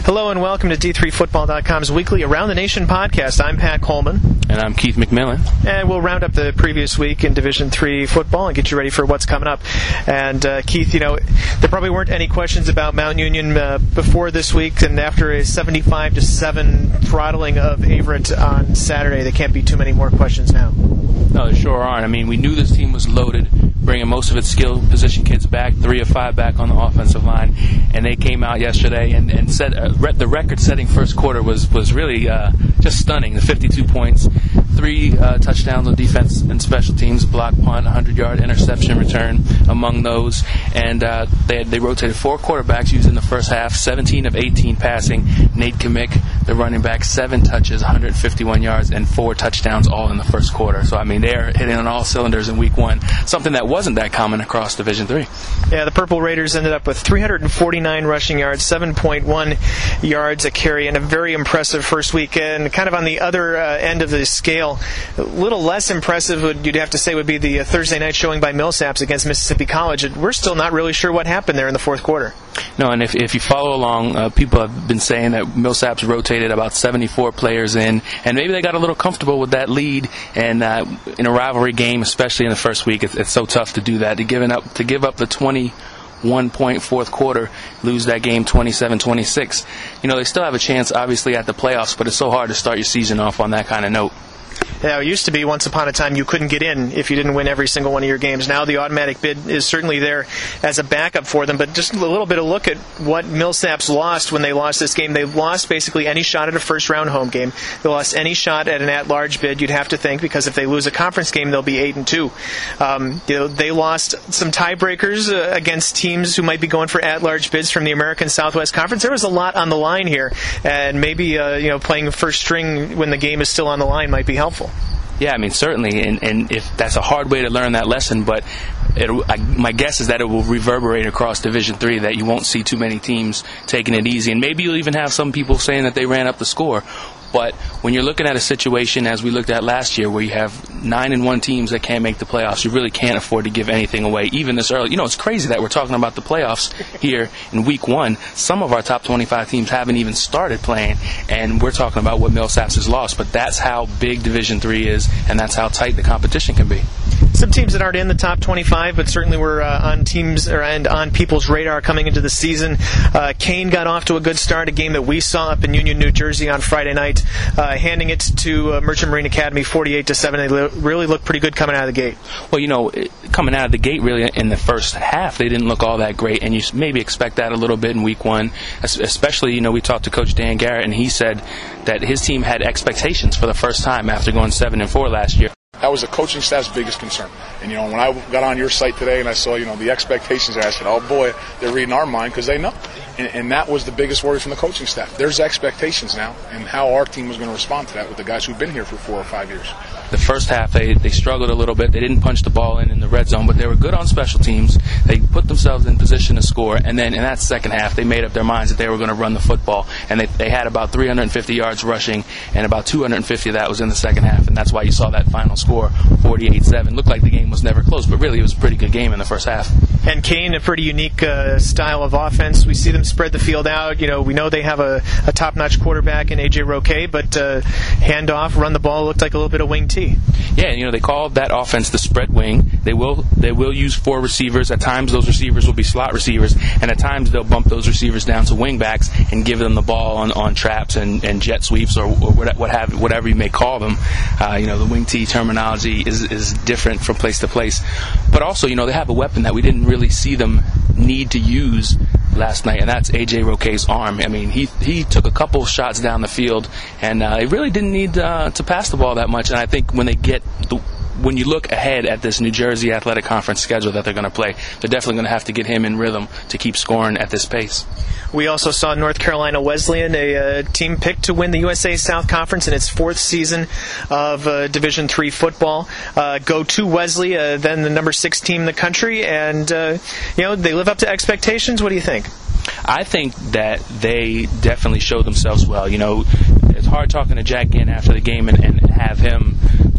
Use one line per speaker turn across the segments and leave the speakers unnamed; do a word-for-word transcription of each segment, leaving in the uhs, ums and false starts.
Hello and welcome to D three football dot com's weekly Around the Nation podcast. I'm Pat Coleman.
And I'm Keith McMillan.
And we'll round up the previous week in Division three football and get you ready for what's coming up. And uh, Keith, you know, there probably weren't any questions about Mount Union uh, before this week, and after a seventy-five to seven throttling of Averett on Saturday, there can't be too many more questions now.
No, there sure aren't. I mean, we knew this team was loaded, bringing most of its skilled position kids back, three or five back on the offensive line, and they came out yesterday and, and set uh, re- the record-setting first quarter was was really uh, just stunning. The fifty-two points, three uh, touchdowns on defense and special teams, block punt, hundred-yard interception return among those, and uh, they had, they rotated four quarterbacks using the first half, seventeen of eighteen passing. Nate Kamick, the running back, seven touches, one hundred fifty-one yards, and four touchdowns all in the first quarter. So I mean, they're hitting on all cylinders in week one, something that wasn't that common across Division three.
Yeah, the Purple Raiders ended up with three hundred forty-nine rushing yards, seven point one yards a carry, and a very impressive first week. And kind of on the other uh, end of the scale, a little less impressive, would, you'd have to say, would be the uh, Thursday night showing by Millsaps against Mississippi College. We're still not really sure what happened there in the fourth quarter.
No, and if if you follow along, uh, people have been saying that Millsaps rotated about seventy-four players in, and maybe they got a little comfortable with that lead. And uh, in a rivalry game, especially in the first week, it's, it's so tough to do that. To give up to give up the twenty-one point fourth quarter, lose that game twenty-seven twenty-six. You know, they still have a chance, obviously, at the playoffs, but it's so hard to start your season off on that kind of note.
Yeah, it used to be once upon a time you couldn't get in if you didn't win every single one of your games. Now the automatic bid is certainly there as a backup for them. But just a little bit of look at what Millsaps lost when they lost this game. They lost basically any shot at a first-round home game. They lost any shot at an at-large bid, you'd have to think, because if they lose a conference game, they'll be eight and two. Um, you know, they lost some tiebreakers uh, against teams who might be going for at-large bids from the American Southwest Conference. There was a lot on the line here, and maybe uh, you know playing first string when the game is still on the line might be helpful.
Yeah, I mean, certainly, and, and if that's a hard way to learn that lesson, but it, I, my guess is that it will reverberate across Division three, that you won't see too many teams taking it easy, and maybe you'll even have some people saying that they ran up the score. But when you're looking at a situation, as we looked at last year, where you have nine and one teams that can't make the playoffs, you really can't afford to give anything away, even this early. You know, it's crazy that we're talking about the playoffs here in week one. Some of our top twenty-five teams haven't even started playing, and we're talking about what Millsaps has lost. But that's how big Division three is, and that's how tight the competition can be.
Some teams that aren't in the top twenty-five, but certainly were uh, on teams or and on people's radar coming into the season. Uh, Kane got off to a good start, a game that we saw up in Union, New Jersey on Friday night, uh, handing it to uh, Merchant Marine Academy forty-eight to seven. They li- really looked pretty good coming out of the gate.
Well, you know, coming out of the gate, really, in the first half, they didn't look all that great, and you maybe expect that a little bit in week one, especially, you know, we talked to Coach Dan Garrett, and he said that his team had expectations for the first time after going seven and four last year.
That was the coaching staff's biggest concern. And, you know, when I got on your site today and I saw, you know, the expectations there, I said, oh, boy, they're reading our mind because they know. And, and that was the biggest worry from the coaching staff. There's expectations now, and how our team was going to respond to that with the guys who've been here for four or five years.
The first half, they, they struggled a little bit. They didn't punch the ball in in the red zone, but they were good on special teams. They put themselves in position to score, and then in that second half, they made up their minds that they were going to run the football. And they, they had about three hundred fifty yards rushing, and about two hundred fifty of that was in the second half, and that's why you saw that final score, forty-eight seven. Looked like the game was never close, but really it was a pretty good game in the first half.
And Kane, a pretty unique uh, style of offense. We see them spread the field out. You know, we know they have a, a top-notch quarterback in A J Roquet, but uh, handoff, run the ball, looked like a little bit of wing T.
Yeah, and you know, they call that offense the spread wing. They will they will use four receivers. At times those receivers will be slot receivers, and at times they'll bump those receivers down to wing backs and give them the ball on, on traps and, and jet sweeps or, or what, what have, whatever you may call them. Uh, you know, the wing T terminology is, is different from place to place. But also, you know, they have a weapon that we didn't really see them need to use last night, and that's A J Roquet's arm. I mean, he he took a couple shots down the field, and uh, they really didn't need uh, to pass the ball that much. And I think when they get the, when you look ahead at this New Jersey Athletic Conference schedule that they're going to play, they're definitely going to have to get him in rhythm to keep scoring at this pace.
We also saw North Carolina Wesleyan, a uh, team picked to win the U S A South Conference in its fourth season of uh, Division three football. Uh, go to Wesley, uh, then the number six team in the country, and uh, you know they live up to expectations. What do you think?
I think that they definitely showed themselves well. You know, it's hard talking to Jack Ginn after the game and, and have him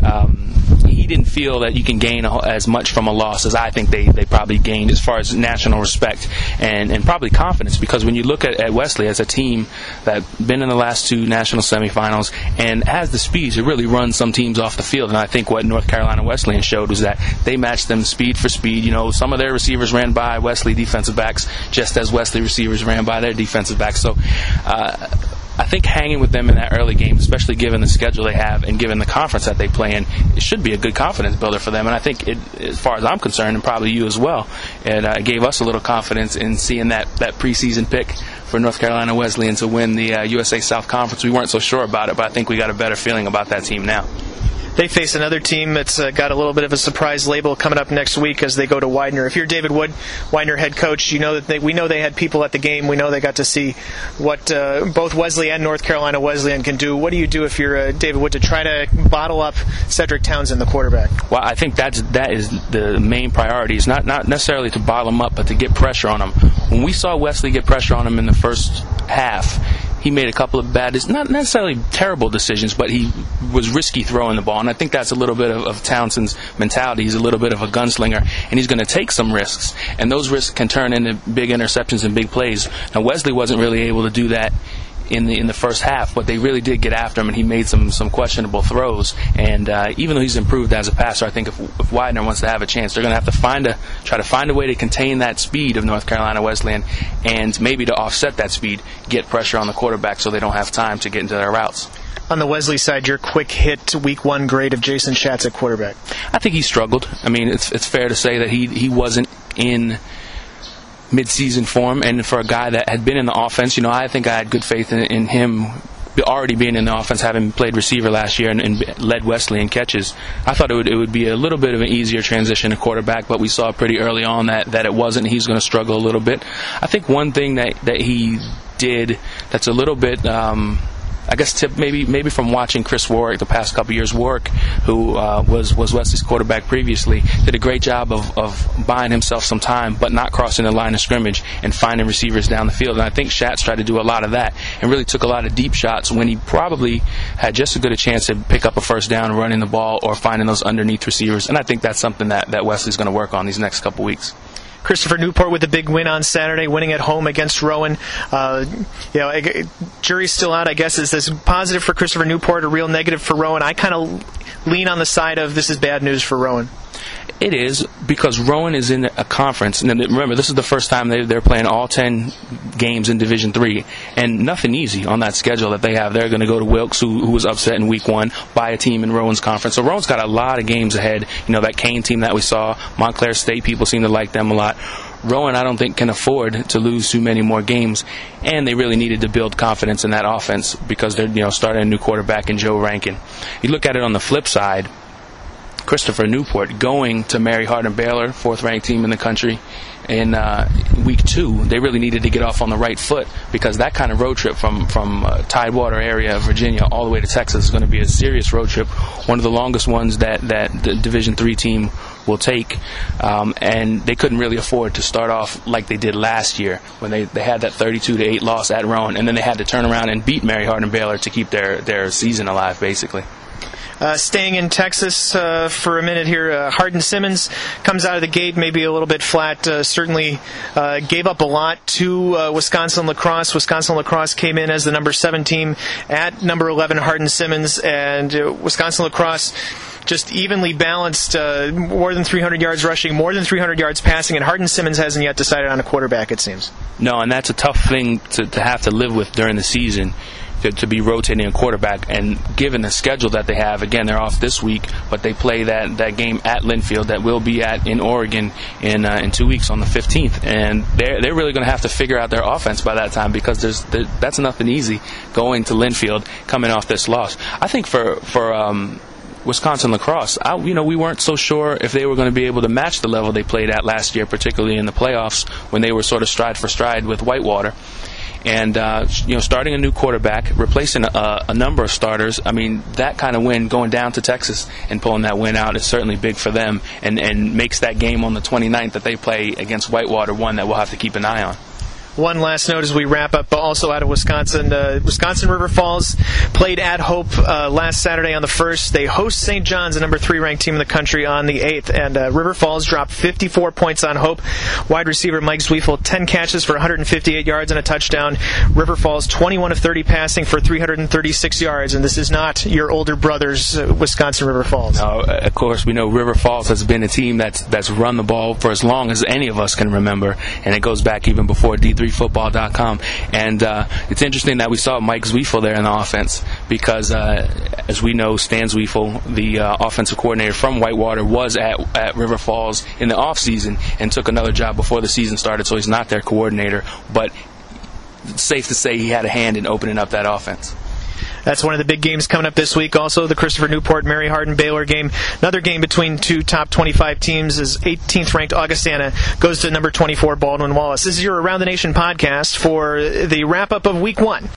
Um, he didn't feel that you can gain a, as much from a loss as I think they, they probably gained as far as national respect and, and probably confidence, because when you look at, at Wesley as a team that's been in the last two national semifinals and has the speed to really run some teams off the field, and I think what North Carolina Wesleyan showed was that they matched them speed for speed. You know, some of their receivers ran by Wesley defensive backs just as Wesley receivers ran by their defensive backs. So uh, I think hanging with them in that early game, especially given the schedule they have and given the conference that they play in, it should be a good confidence builder for them. And I think, it, as far as I'm concerned, and probably you as well, it uh, gave us a little confidence in seeing that, that preseason pick for North Carolina Wesleyan to win the uh, U S A South Conference. We weren't so sure about it, but I think we got a better feeling about that team now.
They face another team that's uh, got a little bit of a surprise label coming up next week as they go to Widener. If you're David Wood, Widener head coach, you know that they, we know they had people at the game. We know they got to see what uh, both Wesley and North Carolina Wesleyan can do. What do you do if you're uh, David Wood to try to bottle up Cedric Townsend, the quarterback?
Well, I think that's that is the main priority. It's not not necessarily to bottle him up, but to get pressure on him. When we saw Wesley get pressure on him in the first half, he made a couple of bad, not necessarily terrible decisions, but he was risky throwing the ball. And I think that's a little bit of, of Townsend's mentality. He's a little bit of a gunslinger, and he's going to take some risks. And those risks can turn into big interceptions and big plays. Now, Wesley wasn't really able to do that in the in the first half, but they really did get after him, and he made some some questionable throws. And uh, even though he's improved as a passer, I think if, if Widener wants to have a chance, they're going to have to find a try to find a way to contain that speed of North Carolina Wesleyan, and maybe to offset that speed, get pressure on the quarterback so they don't have time to get into their routes.
On the Wesley side, your quick hit week one grade of Jason Schatz at quarterback.
I think he struggled. I mean, it's it's fair to say that he he wasn't in mid-season form, and for a guy that had been in the offense, you know, I think I had good faith in, in him already being in the offense, having played receiver last year and, and led Wesley in catches. I thought it would it would be a little bit of an easier transition to quarterback, but we saw pretty early on that, that it wasn't. He's going to struggle a little bit. I think one thing that, that he did that's a little bit um, I guess tip maybe maybe from watching Chris Warwick the past couple years work, who uh, was was Wesley's quarterback previously, did a great job of, of buying himself some time, but not crossing the line of scrimmage and finding receivers down the field. And I think Schatz tried to do a lot of that and really took a lot of deep shots when he probably had just as good a chance to pick up a first down running the ball or finding those underneath receivers. And I think that's something that, that Wesley's going to work on these next couple weeks.
Christopher Newport with a big win on Saturday, winning at home against Rowan. Uh, you know, jury's still out, I guess. Is this positive for Christopher Newport, a real negative for Rowan? I kind of lean on the side of this is bad news for Rowan.
It is, because Rowan is in a conference, and remember, this is the first time they, they're playing all ten games in Division three, and nothing easy on that schedule that they have. They're going to go to Wilkes, who, who was upset in week one, by a team in Rowan's conference. So Rowan's got a lot of games ahead. You know, that Kane team that we saw, Montclair State, people seem to like them a lot. Rowan, I don't think, can afford to lose too many more games, and they really needed to build confidence in that offense because they're, you know, starting a new quarterback in Joe Rankin. You look at it on the flip side, Christopher Newport going to Mary Hardin Baylor, fourth-ranked team in the country, in uh, week two. They really needed to get off on the right foot because that kind of road trip from from uh, Tidewater area of Virginia all the way to Texas is going to be a serious road trip, one of the longest ones that, that the Division three team will take, um, and they couldn't really afford to start off like they did last year when they, they had that thirty-two to eight loss at Rowan, and then they had to turn around and beat Mary Hardin Baylor to keep their, their season alive, basically.
Uh, staying in Texas uh, for a minute here, uh, Hardin Simmons comes out of the gate maybe a little bit flat. Uh, certainly uh, gave up a lot to uh, Wisconsin Lacrosse. Wisconsin Lacrosse came in as the number seven team at number eleven Hardin Simmons, and uh, Wisconsin Lacrosse just evenly balanced, uh, more than three hundred yards rushing, more than three hundred yards passing, and Hardin Simmons hasn't yet decided on a quarterback, it seems.
No, and that's a tough thing to, to have to live with during the season. To, to be rotating a quarterback, and given the schedule that they have, again, they're off this week, but they play that, that game at Linfield that will be at in Oregon in uh, in two weeks on the fifteenth, and they're they're really going to have to figure out their offense by that time because there's there, that's nothing easy going to Linfield coming off this loss. I think for for um, Wisconsin Lacrosse, I, you know, we weren't so sure if they were going to be able to match the level they played at last year, particularly in the playoffs when they were sort of stride for stride with Whitewater. And, uh, you know, starting a new quarterback, replacing a, a number of starters, I mean, that kind of win, going down to Texas and pulling that win out is certainly big for them and, and makes that game on the twenty-ninth that they play against Whitewater one that we'll have to keep an eye on.
One last note as we wrap up, also out of Wisconsin. Uh, Wisconsin River Falls played at Hope uh, last Saturday on the first. They host Saint John's, the number three ranked team in the country, on the eighth. And uh, River Falls dropped fifty-four points on Hope. Wide receiver Mike Zweifel, ten catches for one hundred fifty-eight yards and a touchdown. River Falls, twenty-one of thirty passing for three hundred thirty-six yards. And this is not your older brother's uh, Wisconsin River Falls.
No, of course, we know River Falls has been a team that's that's run the ball for as long as any of us can remember, and it goes back even before D three football dot com. And uh, it's interesting that we saw Mike Zweifel there in the offense because, uh, as we know, Stan Zweifel, the uh, offensive coordinator from Whitewater, was at, at River Falls in the offseason and took another job before the season started, so he's not their coordinator. But it's safe to say he had a hand in opening up that offense.
That's one of the big games coming up this week. Also, the Christopher Newport, Mary Hardin Baylor game. Another game between two top twenty-five teams is eighteenth ranked Augustana goes to number twenty-four Baldwin Wallace. This is your Around the Nation podcast for the wrap-up of week one.